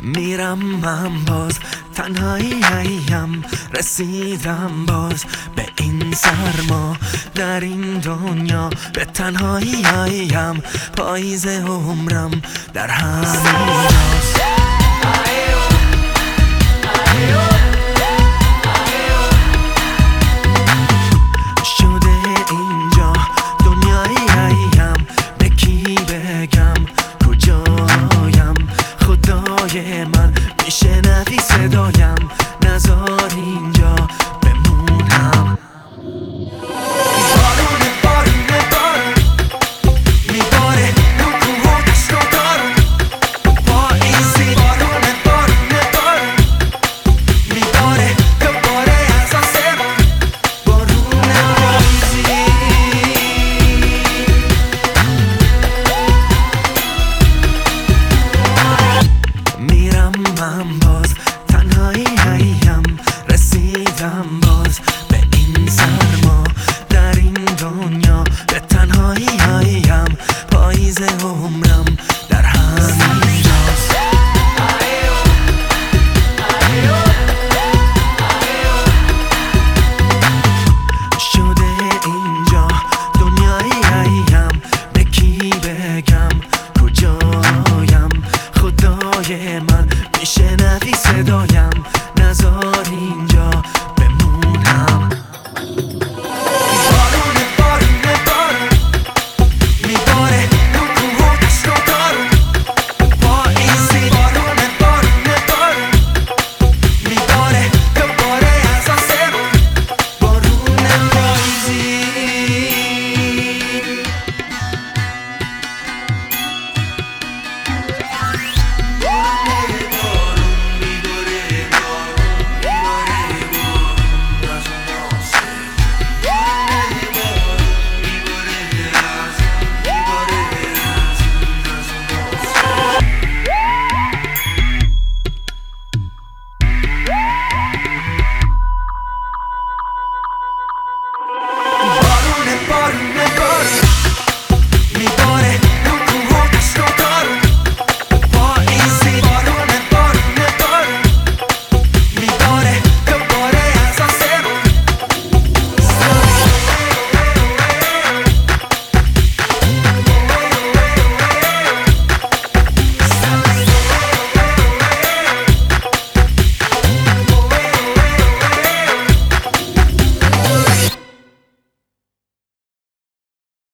میرم من باز تنهاییم، رسیدم باز به این سرما در این دنیا، به تنهاییم پاییز عمرم در همین راست. شده اینجا دنیاییم، به کی بگم کجایم؟ خدای من میشنوی صدایم، نذار اینجا بمونم. بارونه بارونه بارون میباره رو کوه و دشت و دارون، پاییزی بارونه بارونه بارون میباره دوباره از آسمان، بارون پاییزی. میرم من باز تنهاییم، رسیدم باز به این سرما در این دنیا، به تنهاییم پاییز عمرم در همین راست. شده اینجا دنیاییم، به کی بگم کجایم؟ خدای من میشنوی صدایم، نذار اینجا بمونم.